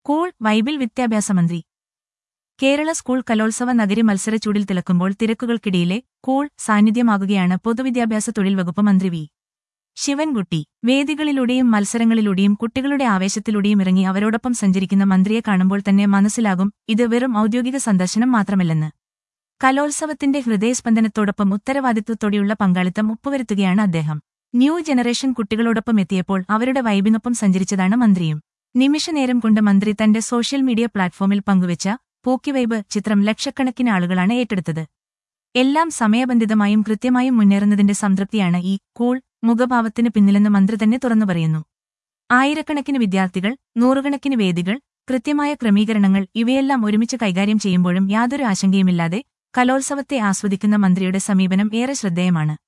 Cool വൈബിൽ വിദ്യാഭ്യാസ മന്ത്രി. Kerala school കലോത്സവ നഗരി മത്സരച്ചൂടിൽ തിളക്കുമ്പോൾ തിരക്കുകൾക്കിടയിലെ കൂൾ സാന്നിധ്യമാകുകയാണ് പൊതുവിദ്യാഭ്യാസ തൊഴിൽ വകുപ്പ് മന്ത്രി വി. ശിവൻകുട്ടി. വേദികളിലൂടെയും മത്സരങ്ങളിലൂടെയും കുട്ടികളുടെ ആവേശത്തിലൂടെയും ഇറങ്ങി അവരോടൊപ്പം സഞ്ചരിക്കുന്ന മന്ത്രിയെ കാണുമ്പോൾ തന്നെ മനസ്സിലാകും ഇത് വെറും ഔദ്യോഗിക സന്ദർശനം മാത്രമല്ലെന്ന്. കലോത്സവത്തിന്റെ ഹൃദയസ്പന്ദനത്തോടൊപ്പം ഉത്തരവാദിത്വത്തോടെയുള്ള പങ്കാളിത്തം ഉപ്പുവരുത്തുകയാണ് അദ്ദേഹം. ന്യൂ ജനറേഷൻ കുട്ടികളോടൊപ്പം എത്തിയപ്പോൾ അവരുടെ വൈബിനൊപ്പം സഞ്ചരിച്ചതാണ് മന്ത്രിയും. നിമിഷനേരം കൊണ്ട് മന്ത്രി തന്റെ സോഷ്യൽ മീഡിയ പ്ലാറ്റ്ഫോമിൽ പങ്കുവച്ച പോക്കി വൈബ് ചിത്രം ലക്ഷക്കണക്കിന് ആളുകളാണ് ഏറ്റെടുത്തത്. എല്ലാം സമയബന്ധിതമായും കൃത്യമായും മുന്നേറുന്നതിന്റെ സംതൃപ്തിയാണ് ഈ കൂൾ മുഖഭാവത്തിന് പിന്നിലെന്ന് മന്ത്രി തന്നെ തുറന്നു പറയുന്നു. ആയിരക്കണക്കിന് വിദ്യാർത്ഥികൾ, നൂറുകണക്കിന് വേദികൾ, കൃത്യമായ ക്രമീകരണങ്ങൾ ഇവയെല്ലാം ഒരുമിച്ച് കൈകാര്യം ചെയ്യുമ്പോഴും യാതൊരു ആശങ്കയുമില്ലാതെ കലോത്സവത്തെ ആസ്വദിക്കുന്ന മന്ത്രിയുടെ സമീപനം ഏറെ ശ്രദ്ധേയമാണ്.